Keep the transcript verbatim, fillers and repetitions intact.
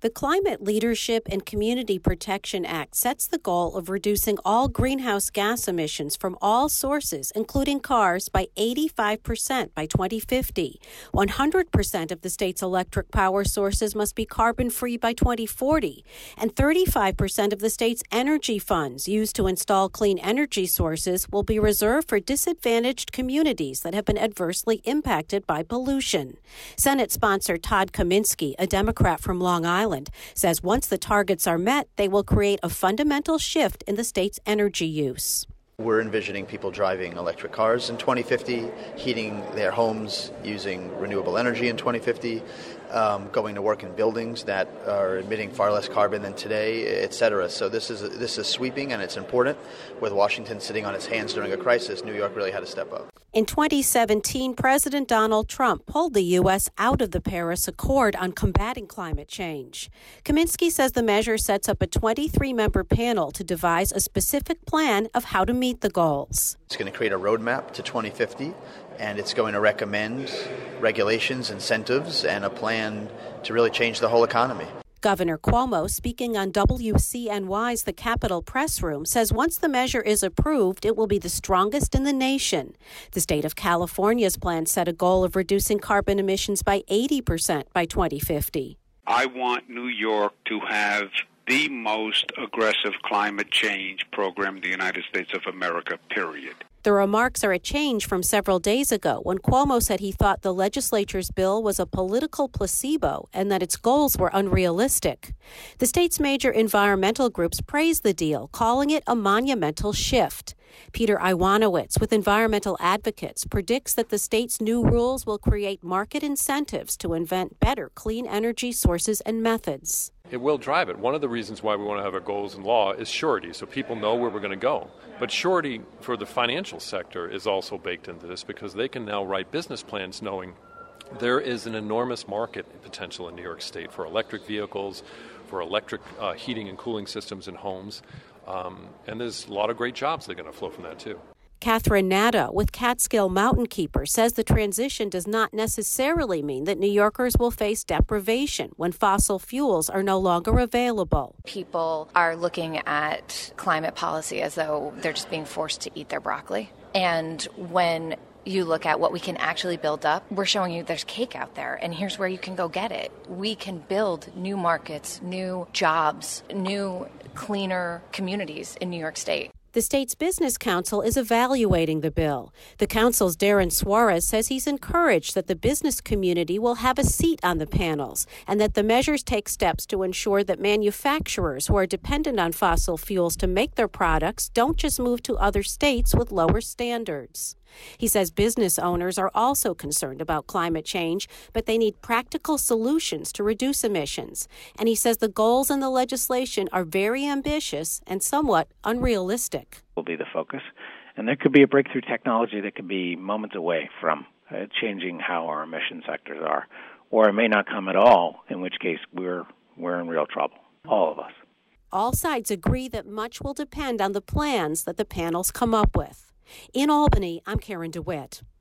The Climate Leadership and Community Protection Act sets the goal of reducing all greenhouse gas emissions from all sources, including cars, by eighty-five percent by twenty fifty. one hundred percent of the state's electric power sources must be carbon-free by twenty forty. And thirty-five percent of the state's energy funds used to install clean energy sources will be reserved for disadvantaged communities that have been adversely impacted by pollution. Senate sponsor Todd Kaminsky, a Democrat from Long Island, says once the targets are met, they will create a fundamental shift in the state's energy use. We're envisioning people driving electric cars in twenty fifty, heating their homes using renewable energy in twenty fifty, um, going to work in buildings that are emitting far less carbon than today, et cetera. So this is this is sweeping and it's important. With Washington sitting on its hands during a crisis, New York really had to step up. In twenty seventeen, President Donald Trump pulled the U S out of the Paris Accord on combating climate change. Kaminsky says the measure sets up a twenty-three member panel to devise a specific plan of how to meet the goals. It's going to create a roadmap to twenty fifty, and it's going to recommend regulations, incentives, and a plan to really change the whole economy. Governor Cuomo, speaking on W C N Y's The Capitol Press Room, says once the measure is approved, it will be the strongest in the nation. The state of California's plan set a goal of reducing carbon emissions by eighty percent by twenty fifty. I want New York to have the most aggressive climate change program in the United States of America, period. The remarks are a change from several days ago when Cuomo said he thought the legislature's bill was a political placebo and that its goals were unrealistic. The state's major environmental groups praised the deal, calling it a monumental shift. Peter Iwanowitz with Environmental Advocates predicts that the state's new rules will create market incentives to invent better clean energy sources and methods. It will drive it. One of the reasons why we want to have our goals in law is surety, so people know where we're going to go. But surety for the financial sector is also baked into this because they can now write business plans knowing there is an enormous market potential in New York State for electric vehicles, for electric uh, heating and cooling systems in homes. Um, and there's a lot of great jobs that are going to flow from that, too. Catherine Natta with Catskill Mountain Keeper says the transition does not necessarily mean that New Yorkers will face deprivation when fossil fuels are no longer available. People are looking at climate policy as though they're just being forced to eat their broccoli. And when you look at what we can actually build up, we're showing you there's cake out there, and here's where you can go get it. We can build new markets, new jobs, new, cleaner communities in New York State. The state's business council is evaluating the bill. The council's Darren Suarez says he's encouraged that the business community will have a seat on the panels and that the measures take steps to ensure that manufacturers who are dependent on fossil fuels to make their products don't just move to other states with lower standards. He says business owners are also concerned about climate change, but they need practical solutions to reduce emissions. And he says the goals in the legislation are very ambitious and somewhat unrealistic. Will be the focus. And there could be a breakthrough technology that could be moments away from uh, changing how our emission sectors are. Or it may not come at all, in which case we're we're in real trouble, all of us. All sides agree that much will depend on the plans that the panels come up with. In Albany, I'm Karen DeWitt.